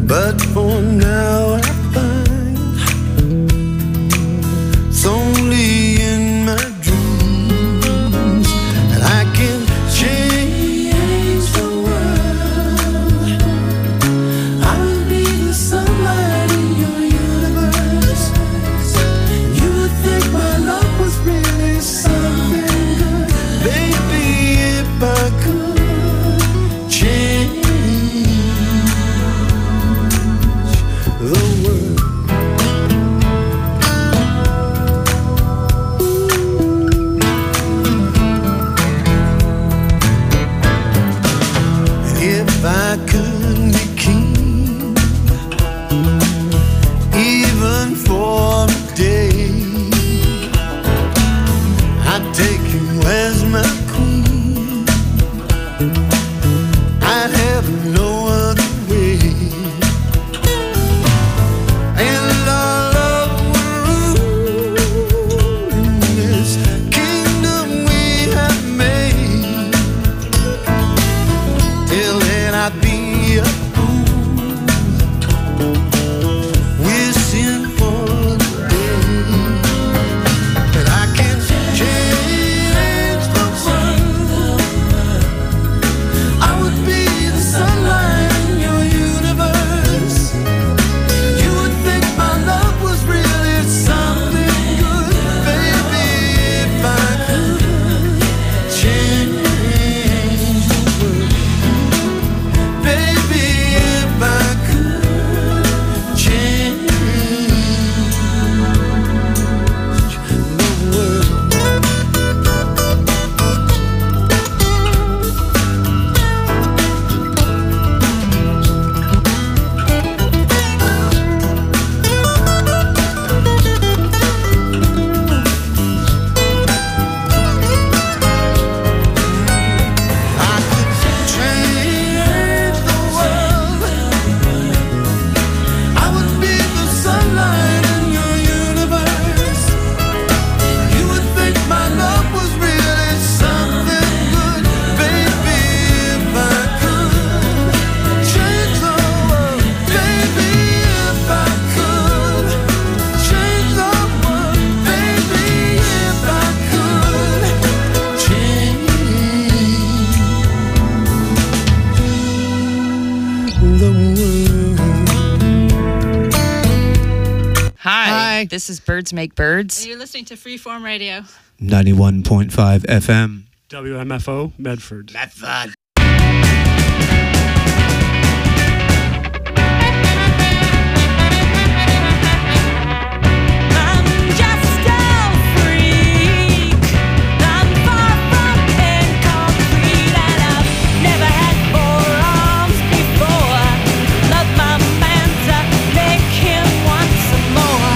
But for now I find it's only in my dreams that I can change the world. I'll be the sunlight in your universe. You would think my love was really something good. Baby, if I could change the world. If I could be king, even for a day, I'd take you as my queen. I'd have no other way. And our love would rule in this kingdom we have made. Till then I'd be a fool, wishing for the day that I can change the world. I would be the sunlight in your universe. You would think my love was really something good. Baby, if I could change the world. Baby, if I could change the world. I could change the world. I would be the sunlight in your universe. You would think my love was really something good. Baby, if I could change the world. Baby, if I could change the world. Baby, if I could change the world. Hi, this is Birds Make Birds. And you're listening to Freeform Radio. 91.5 FM. WMFO, Medford. Medford. I'm just a freak. I'm far from incomplete, and I've never had 4 arms before. Love my man to make him want some more.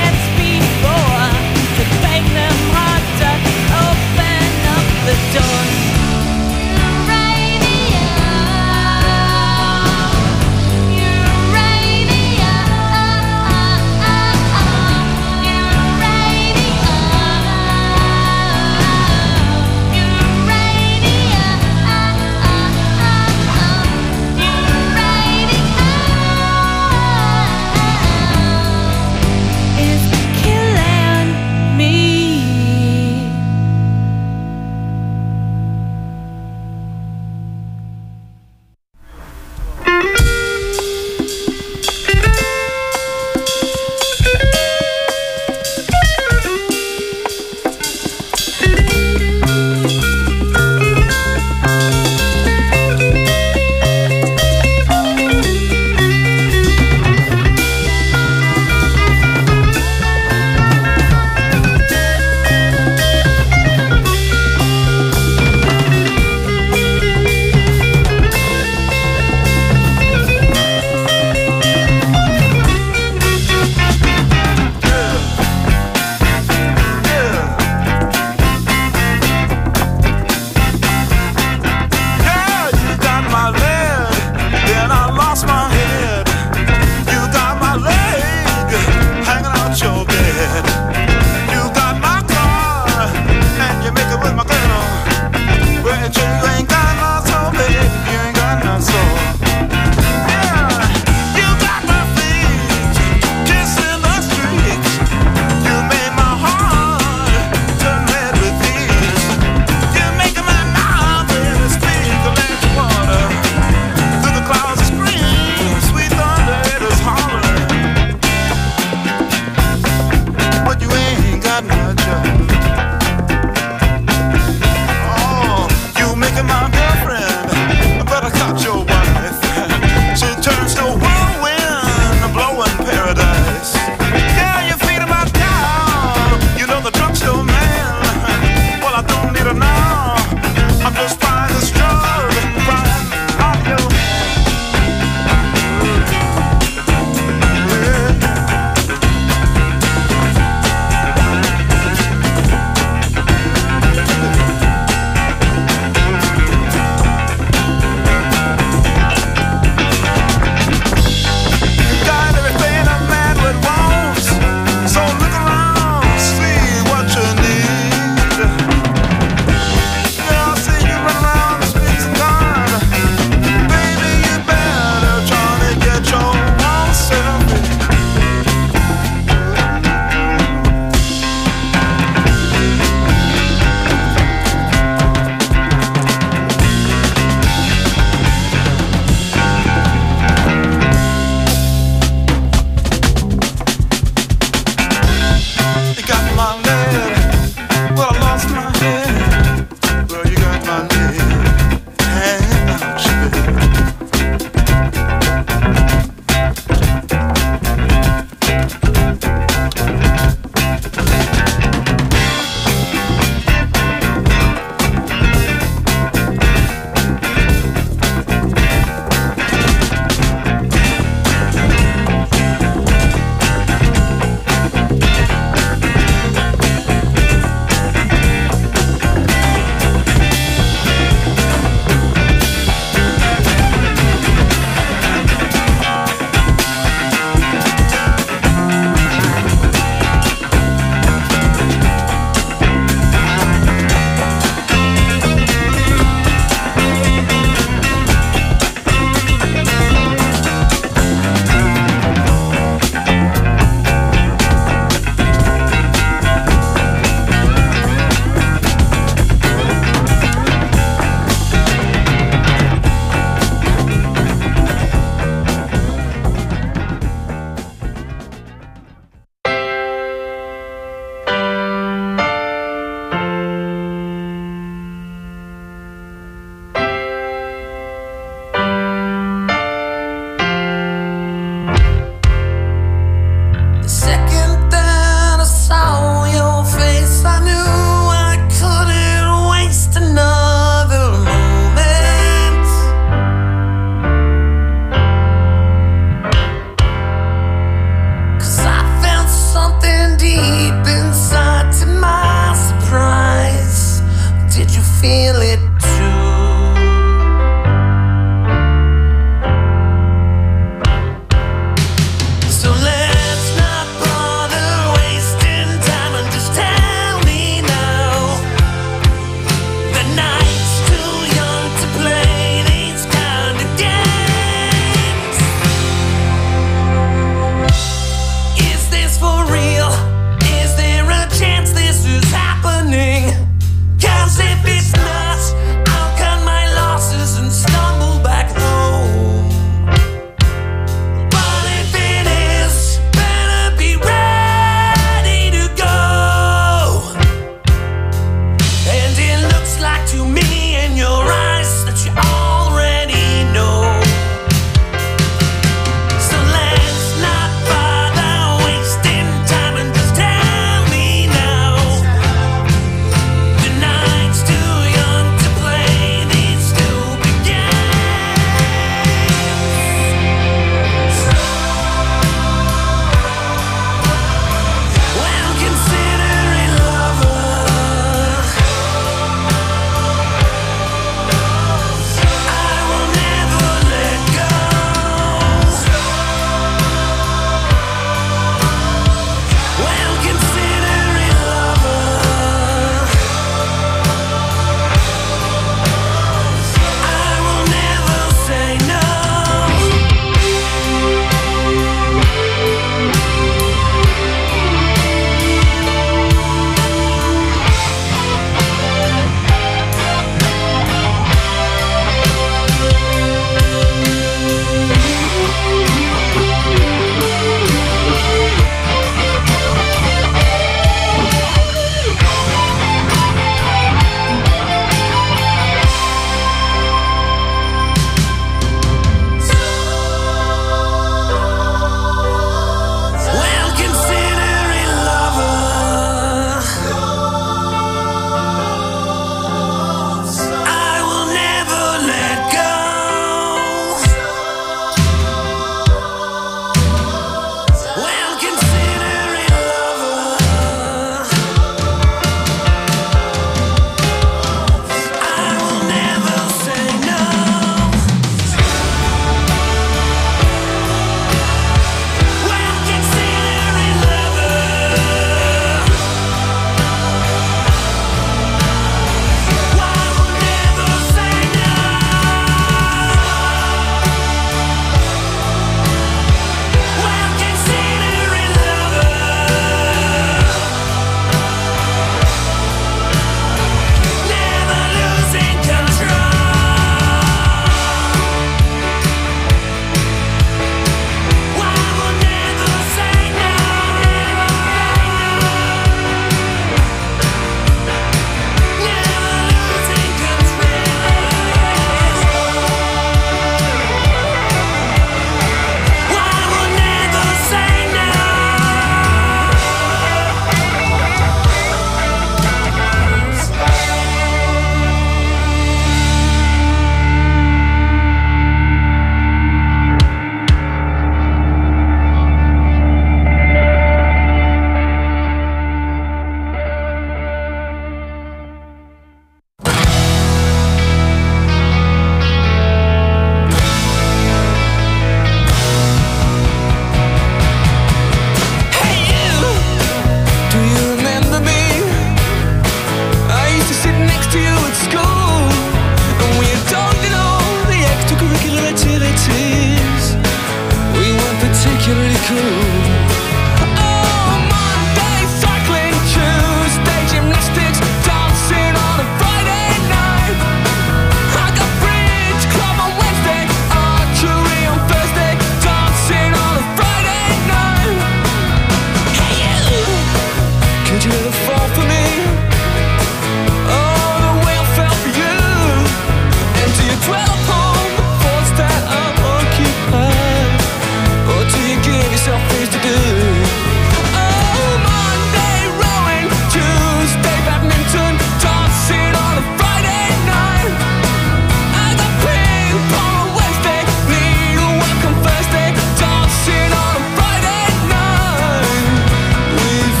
particularly cool. Oh, Monday cycling, Tuesday gymnastics, dancing on a Friday night. I got bridge club on Wednesday, archery on Thursday, dancing on a Friday night. Hey you, could you ever fall for me? Oh, the way I fell for you. And do you dwell upon the thoughts that I'm occupied? Or do you give yourself things to do? Oh, Monday rowing, Tuesday badminton, dancing on a Friday night. I got ping pong on Wednesday, needlework on Thursday, dancing on a Friday night with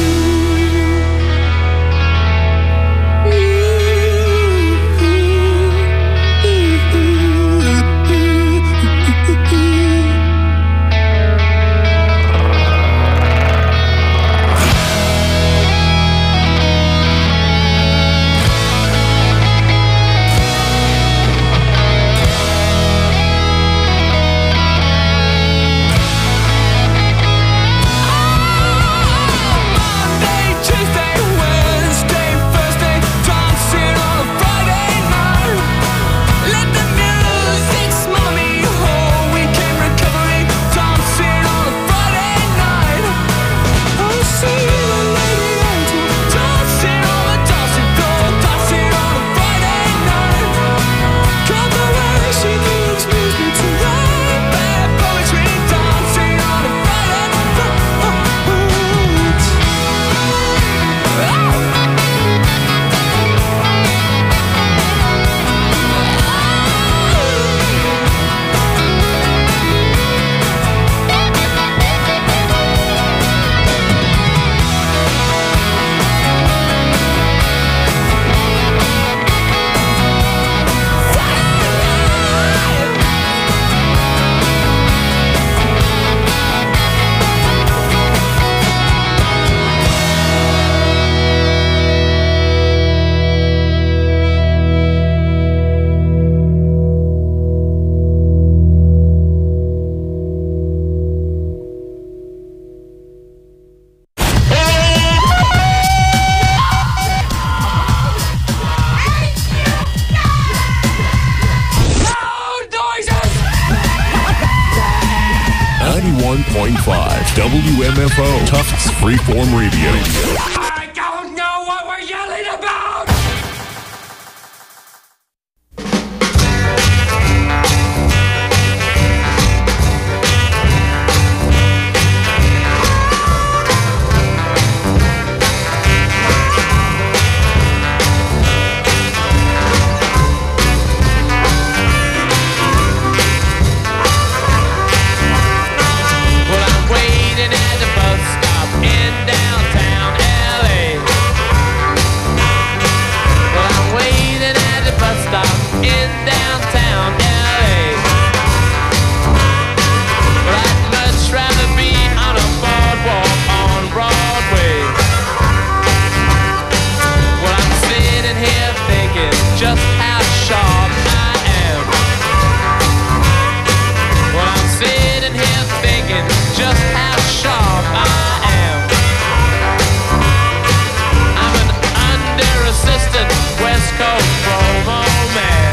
Monday, Tuesday, Wednesday, Thursday, dancing on a Friday night. Let the music smother me, whole weekend recovery, dancing on a Friday night. I see the lady angel, dancing on the dancing floor, dancing on a Friday night. Come the way she moves me to write bad poetry, dancing on a Friday night. WMFO, Tufts Freeform Radio. I don't know what we're yelling about! Well, I'm waiting at the bus stop in downtown LA. Well, I'm waiting at the bus stop in downtown LA. But I'd much rather be on a boardwalk on Broadway. Well, I'm sitting here thinking just how sharp I am. Well, I'm sitting here thinking just how sharp I am. I'm an under-assistant West Coast promo man.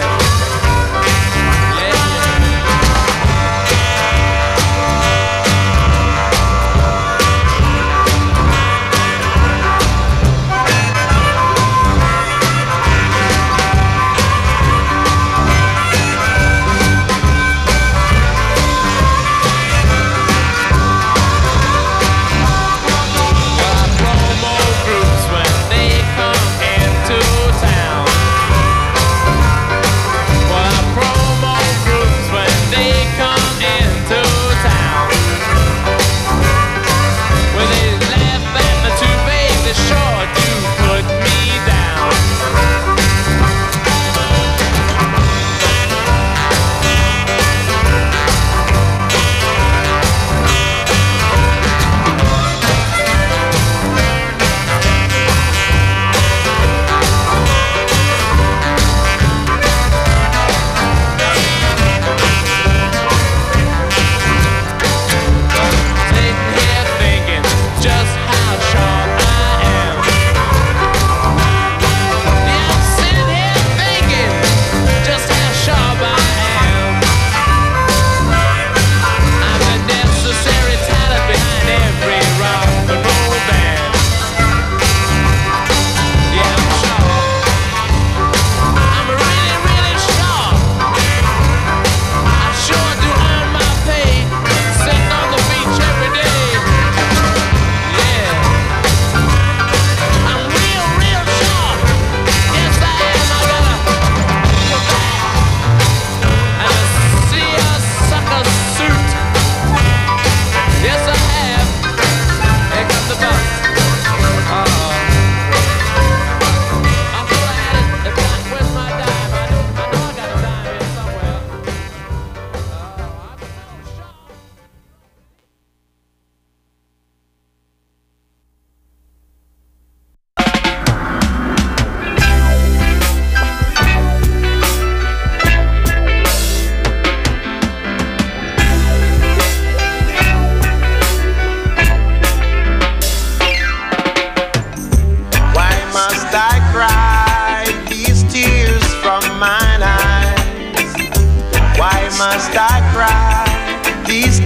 Promo groups when they come into town.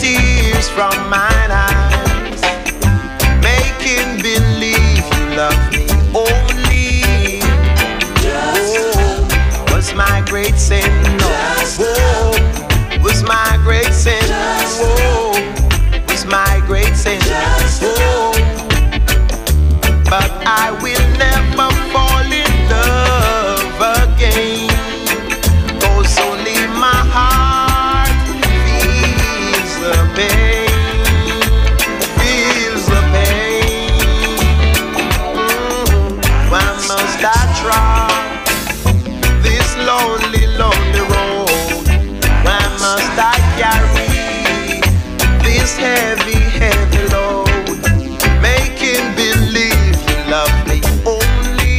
tears from mine eyes, making believe you love me only. Oh, was my great sin. Oh, was my great sin. Oh, was my great sin. Oh, but I will never fall in love again, 'cause only my heart feels the pain, feels the pain. Why must I try this lonely, lonely road? Why must I carry this heavy, heavy load? Making believe you love me only.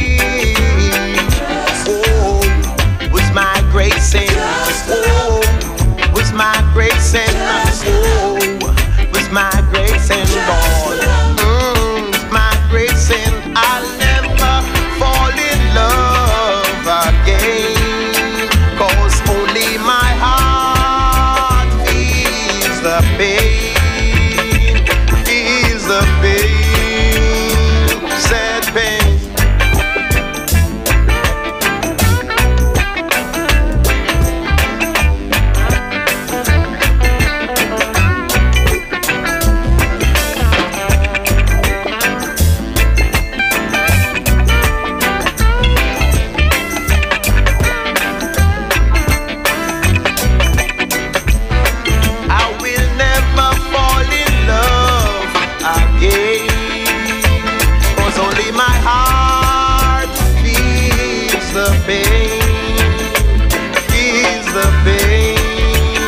Oh, was my great sin. Oh, was my great sin. Oh, was my great sin, Lord. Was my great sin. I'll never fall in love again, 'cause only my heart feels the pain, feels the pain, sad pain. I will never fall in love again, 'cause only my heart feels the pain, feels the pain.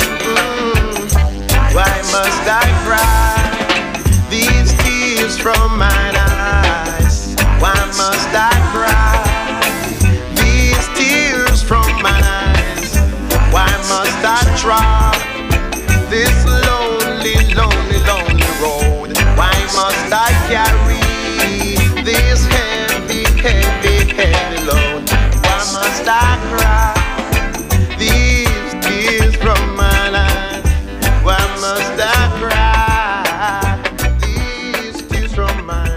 Why must I cry these tears from mine eyes? Why must I cry these tears from mine eyes? Why must I try this lonely, lonely, lonely road? Why must I carry this heavy, heavy, heavy load? Why must I cry these tears from my eyes? Why must I cry these tears from my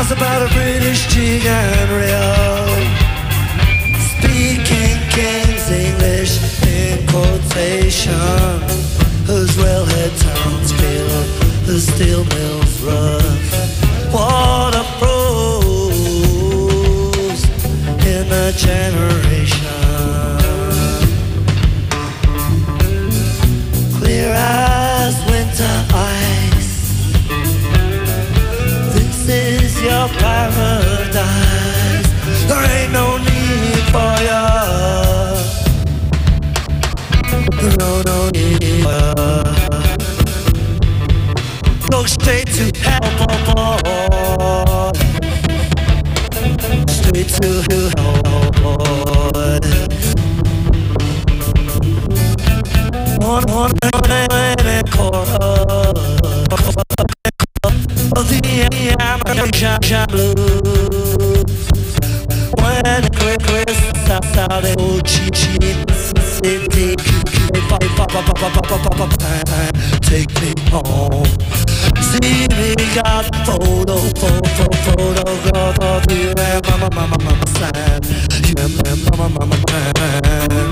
How's about a British jig and reel? Speaking King's English in quotation. Whose railhead towns feel the steel mills rough. Water froze in a generation. Clear as winter ice. This is your paradise. There ain't no need for ya. No need for ya. Go straight to hell, boy. Straight to hell, boy. On and quarter of the American blues. When the Chris stops out in old cheap city, take me home. See me got photograph of you and mama sign. You and mama man.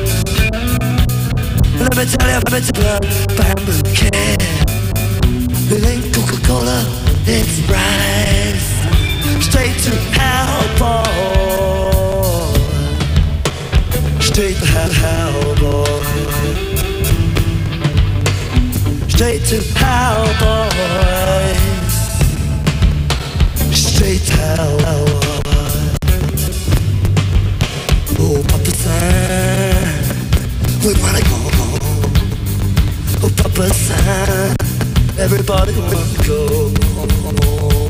Let me tell you, bamboo can. It ain't Coca-Cola, it's rice. Straight to hell, boy. Straight to hell, boy. Straight to hell, boys. Straight to hell, boys. Oh, Papa San, we wanna go home. Oh, Papa San, everybody wanna go home.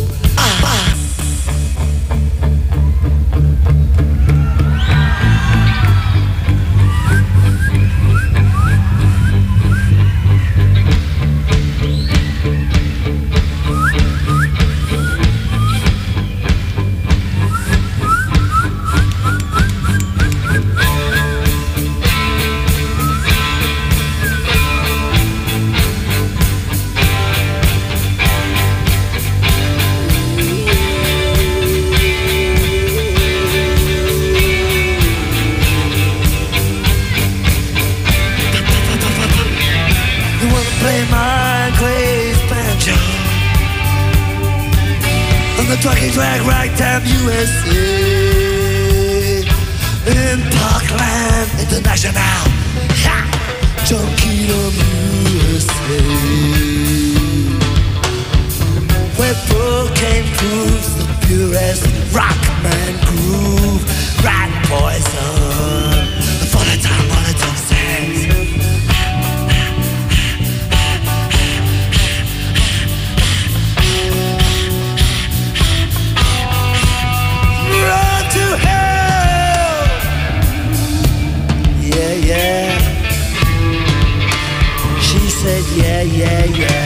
Trucking drag ragtime USA in Parkland International. Ha! Junkiedom USA, where cocaine proves the purest rockman groove. Right poison for the time on the top stands. Yeah, she said yeah, yeah, yeah.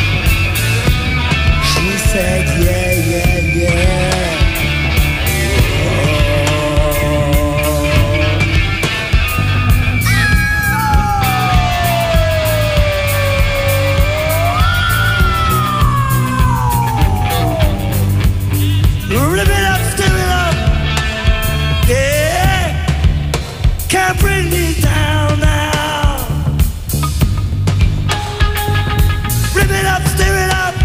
She said yeah, yeah, yeah. Rip it up, stir it up. Yeah, can't bring me down now. Rip it up, stir it up.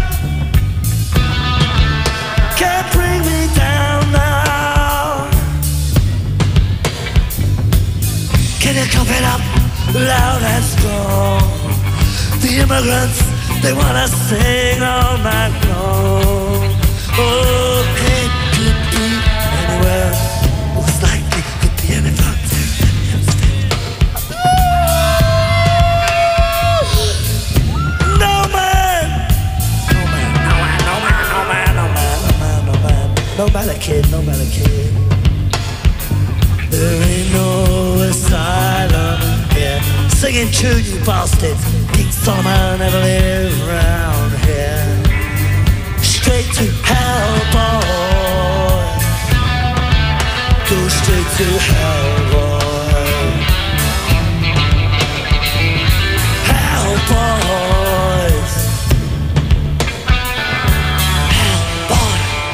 Can't bring me down now. Can you come it up loud and strong? The immigrants, they wanna sing all night long. Oh, it could be anywhere. Looks like it could be any frontier. No man, no man, no man, no man, no man, no man, no man, no man. No matter kid, no matter kid. There ain't no asylum here. Singing tune, you bastards. King Solomon never lived around here. Straight to hell, boy. Go straight to hell, boy. Hell, boys. Hell, boy.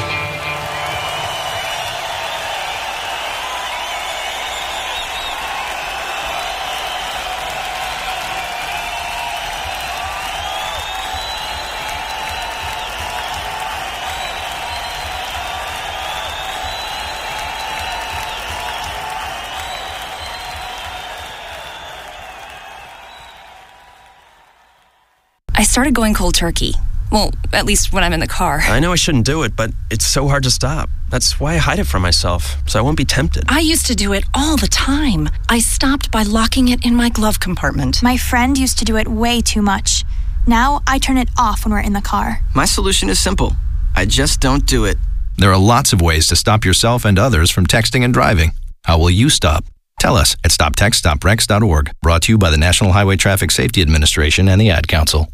started going cold turkey. Well, at least when I'm in the car. I know I shouldn't do it, but it's so hard to stop. That's why I hide it from myself, so I won't be tempted. I used to do it all the time. I stopped by locking it in my glove compartment. My friend used to do it way too much. Now I turn it off when we're in the car. My solution is simple. I just don't do it. There are lots of ways to stop yourself and others from texting and driving. How will you stop? Tell us at stoptextstoprex.org. Brought to you by the National Highway Traffic Safety Administration and the Ad Council.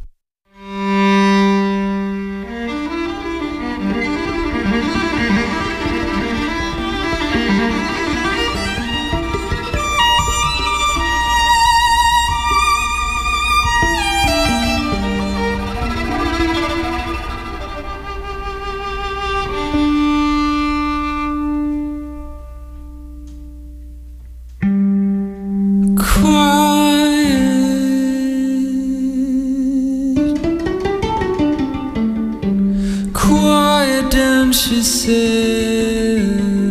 She said,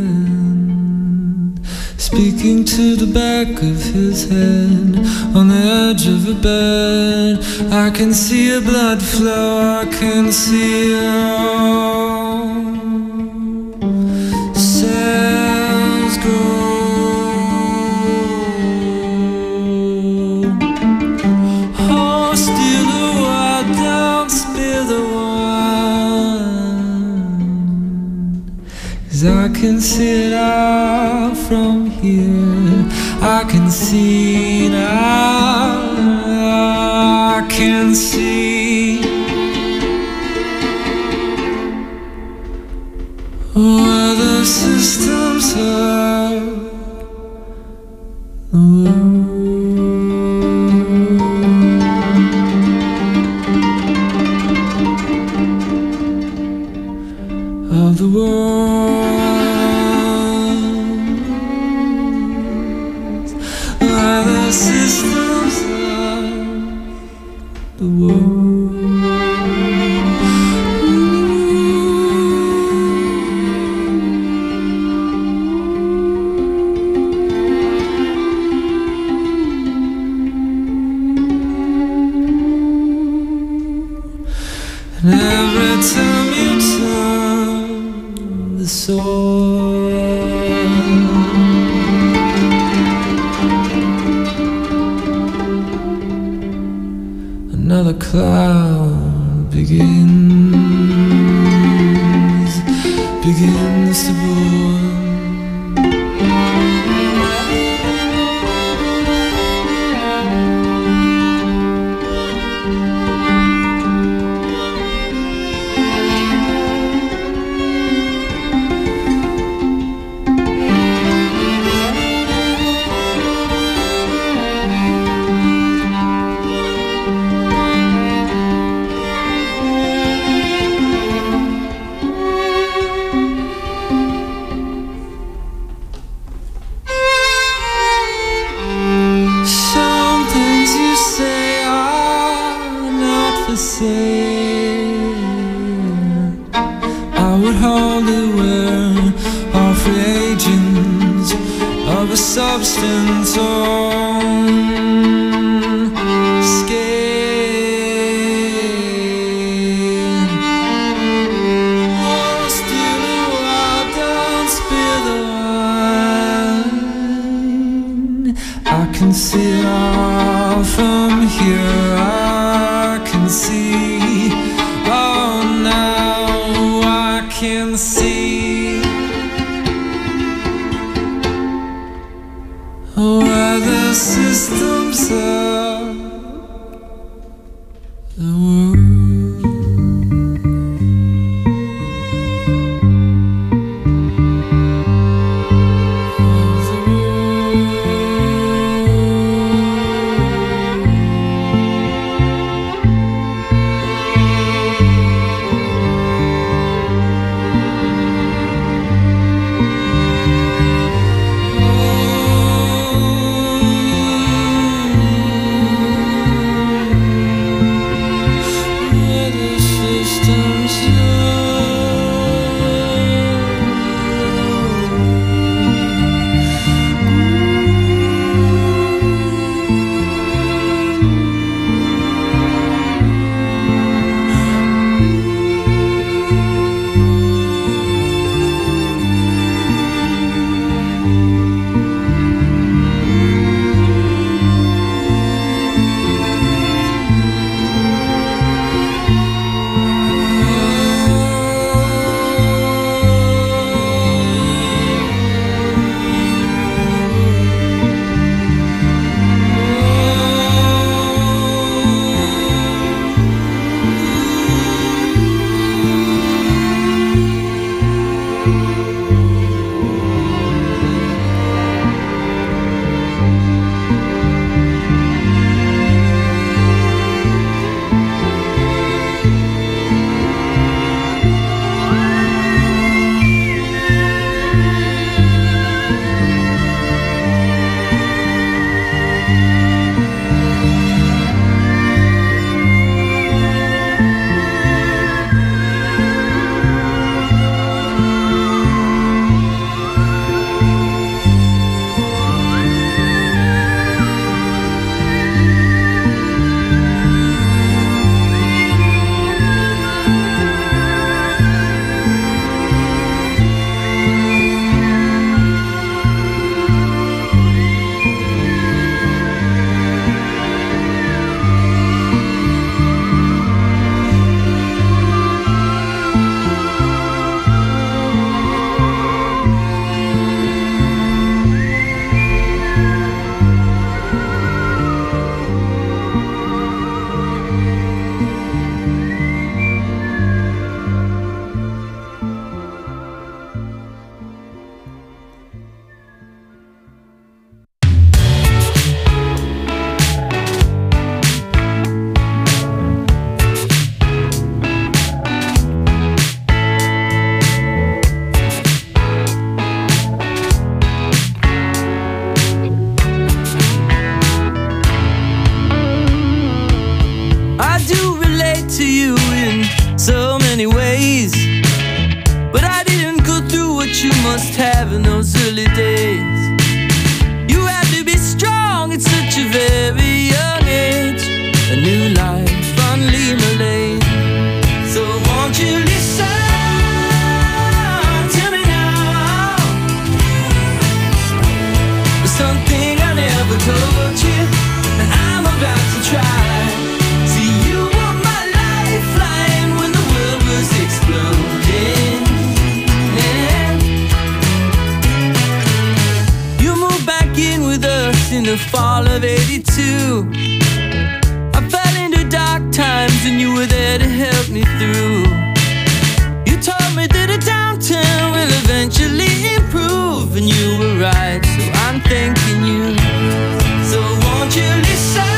speaking to the back of his head, on the edge of a bed. I can see a blood flow, I can see it all. Cells grow. Oh, steal the wild, don't spill the I can see it all from here. I can see now. I can see where the systems are. Of the world. Systems of the world. And every time you turn the soul, another cloud begins to burn. I would hardly wear our free agents of a substance on skin. Oh, still I don't spill the wine. I can see it all from here. I can see. Oh, now I can see where the systems are the world. alive in those early days. You had to be strong at such a very young age. A new life on Lima Lane. So won't you listen to me now? There's something I never told you, and I'm about to try. See, you were my lifeline when the world was exploding. You moved back in with us in the fall of '82. I fell into dark times and you were there to help me through. You told me that a downturn will eventually improve, and you were right, so I'm thanking you. So won't you listen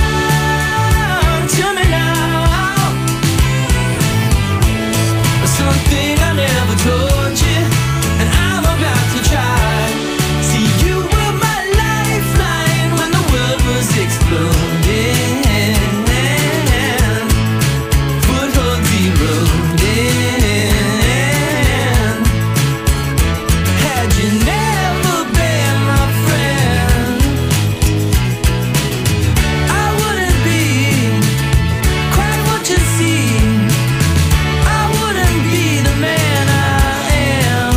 to me now? Something I never told you, and I'm about to try. See, you were my lifeline when the world was exploding. Footholds eroding. Had you never been my friend, I wouldn't be quite what you see. I wouldn't be the man I am.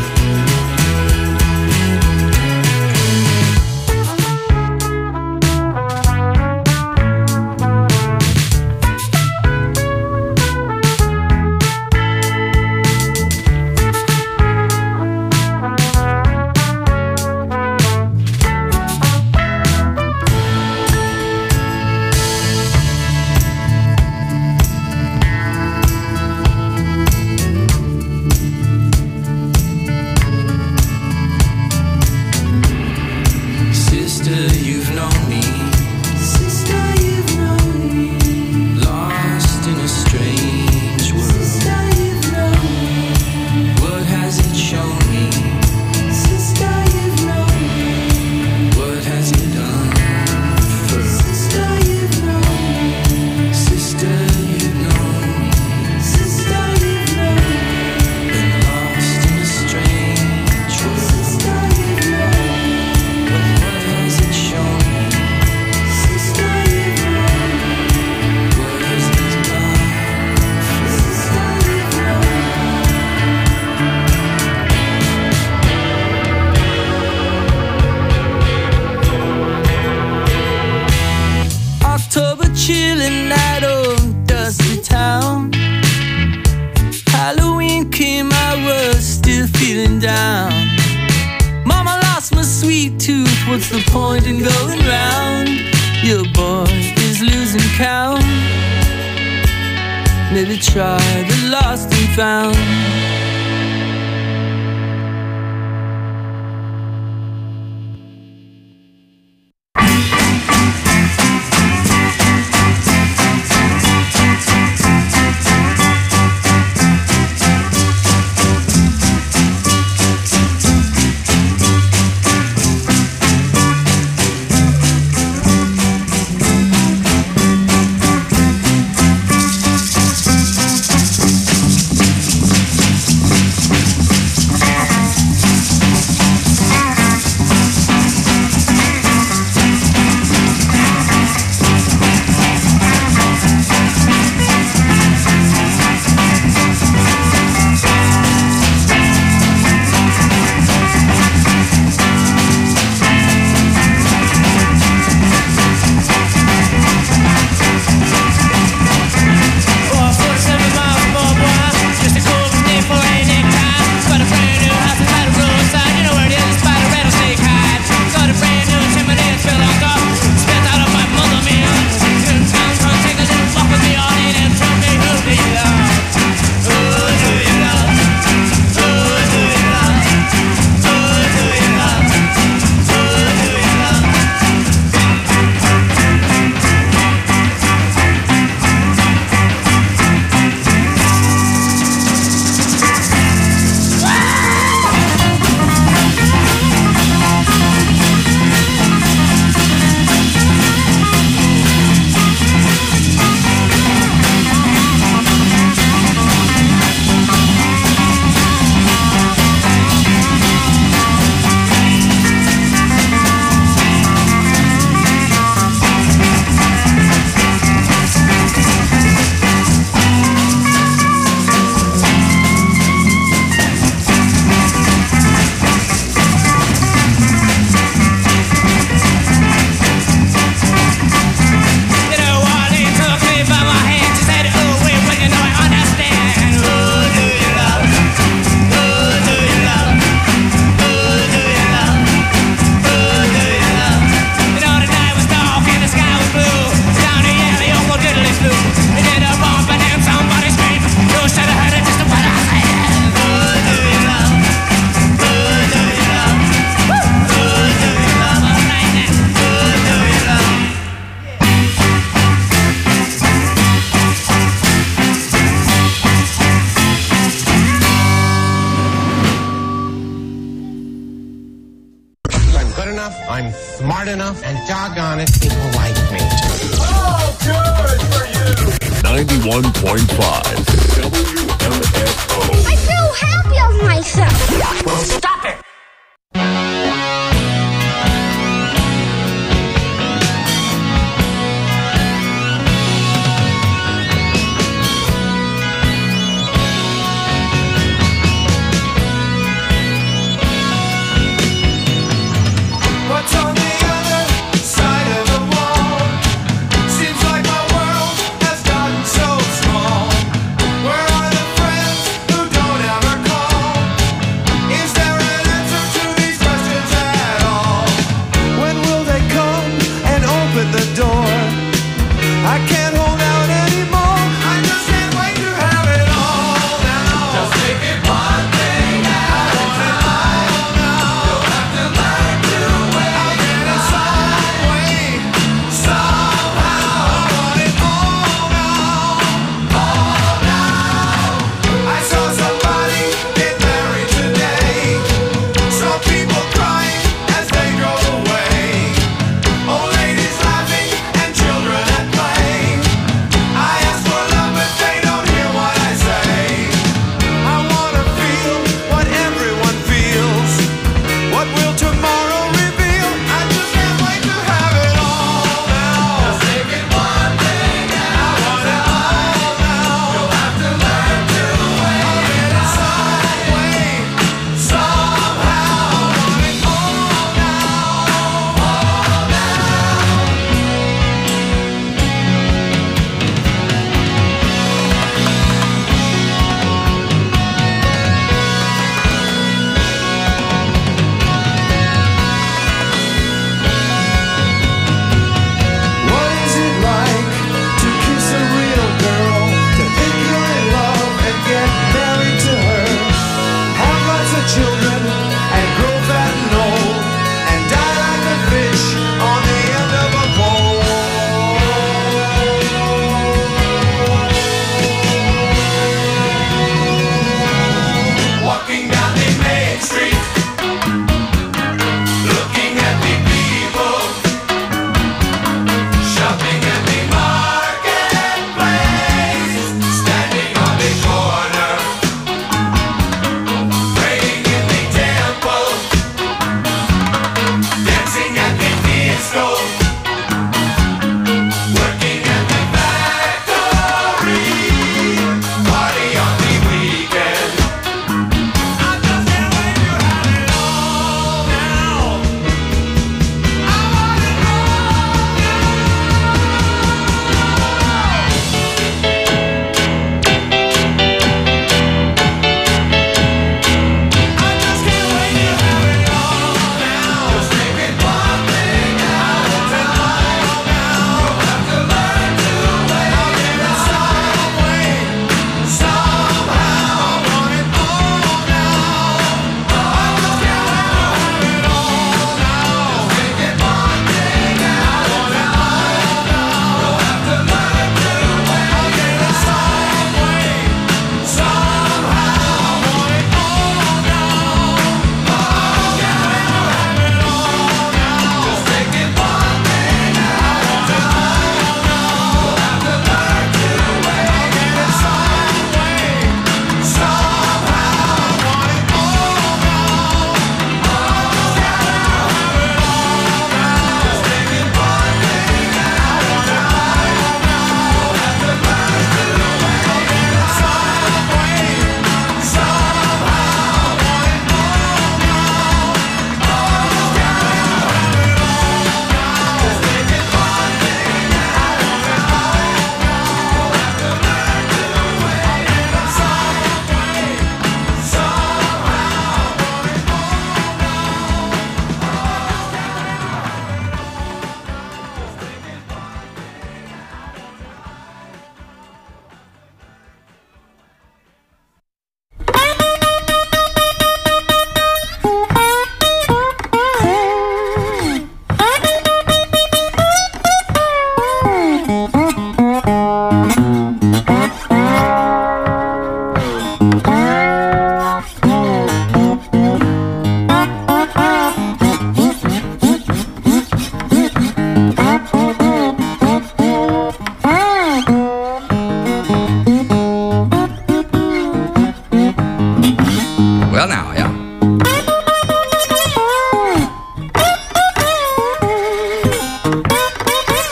Sister, you've known me. Sister, you've known me. Lost in a strange world. Sister, you've known me. What has it shown me? Sister, you've known me. What has it done for? Sister, you've known me. Sister, you've known me. Sister, you've known me. Been lost in a strange world. Sister, you've known me. What has it shown me? Sister, you've known me. What has it done for? Sister, you've known me. October chilling night, oh, dusty town. Halloween came, I was still feeling down. Mama lost my sweet tooth, what's the point in going round? Your boy is losing count. Maybe try the lost and found. honest people like me. Oh, good for you. 91.5 WMFO. I feel happy of myself. Well, stop it. What's on the other side of the wall? Seems like my world has gotten so small. Where are the friends who don't ever call? Is there an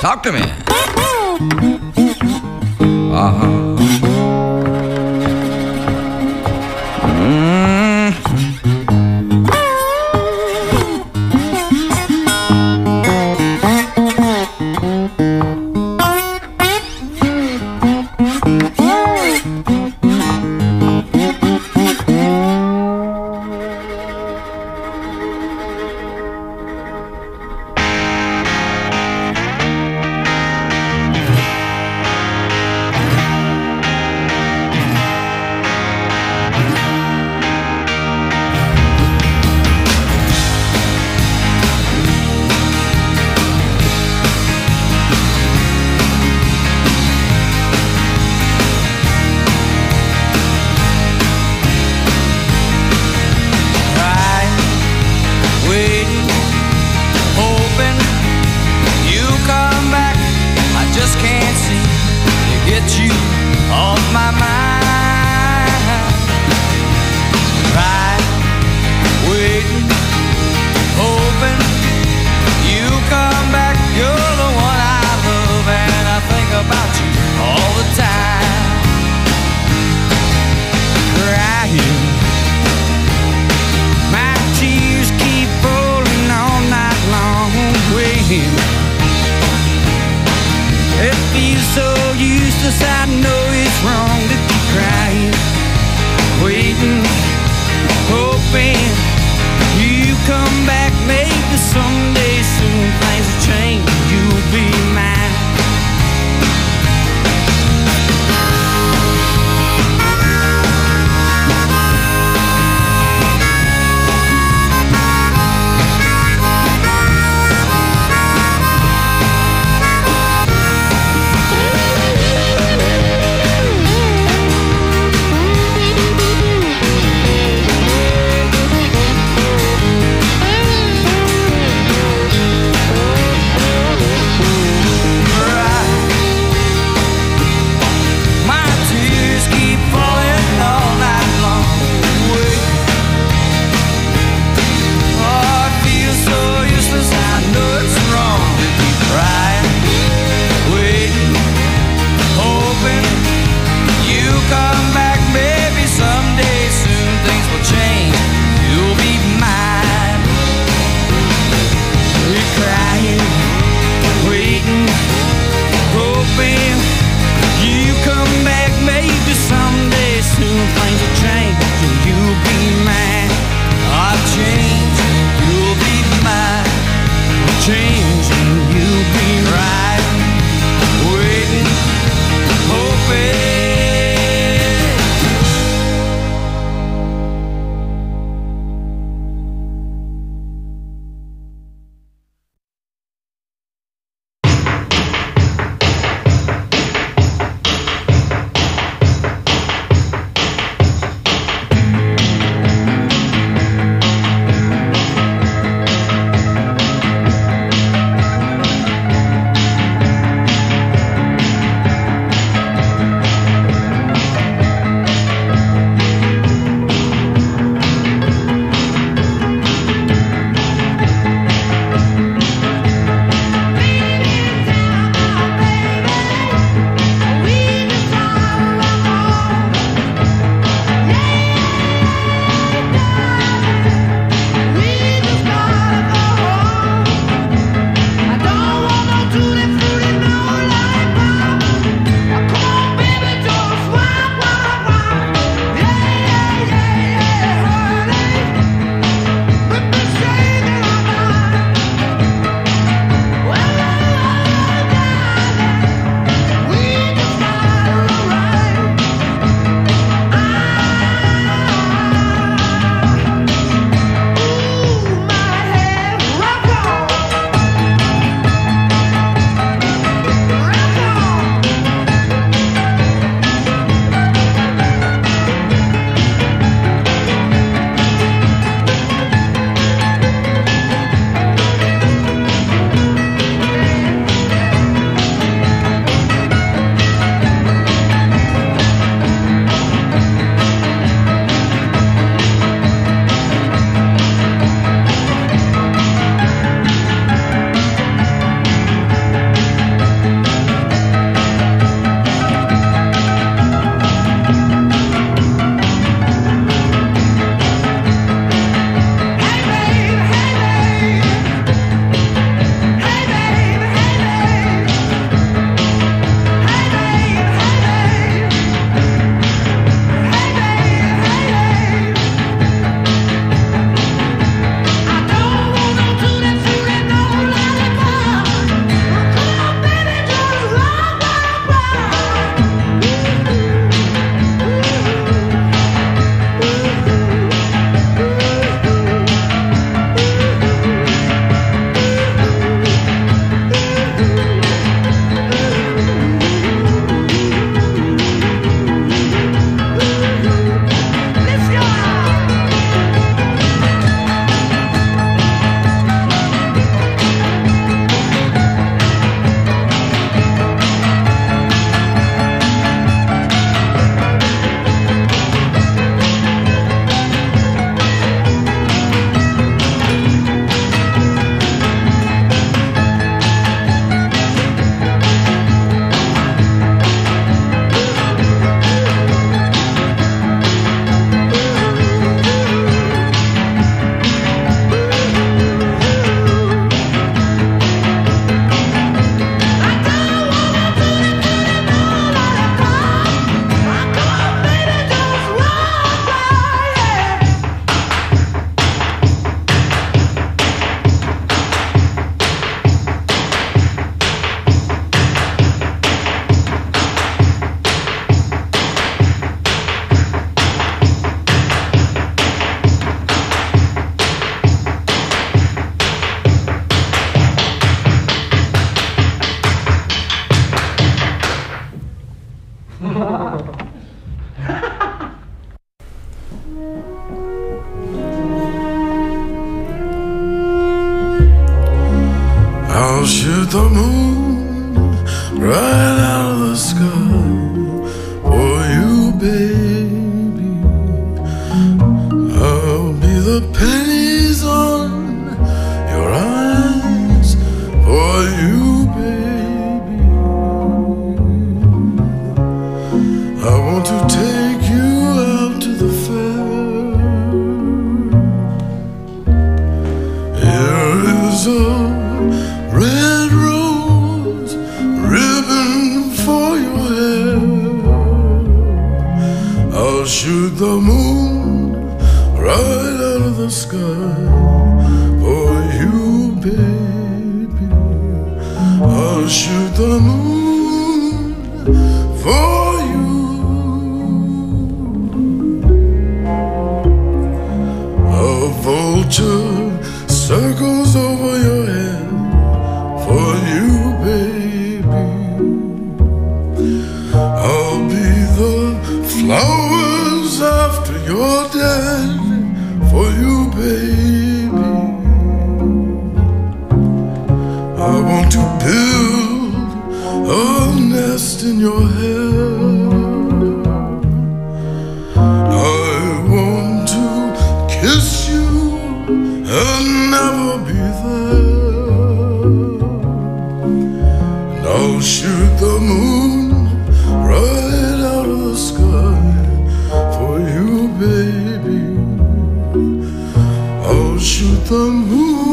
Talk to me. Uh-huh. right out of the sky for you, baby. I'll be the pennies on your eyes for you, baby. I want to take you out to the fair. Here is a red rose ribbon for your hair. I'll shoot the moon right out of the sky for you, baby. I'll shoot the moon for you. A vulture circles over your head for you, baby. I'll be the flowers after you're dead for you, baby. I want to build a nest in your hair. I want to kiss you and never be there. And I'll shoot the moon right out of the sky for you, baby. I'll shoot the moon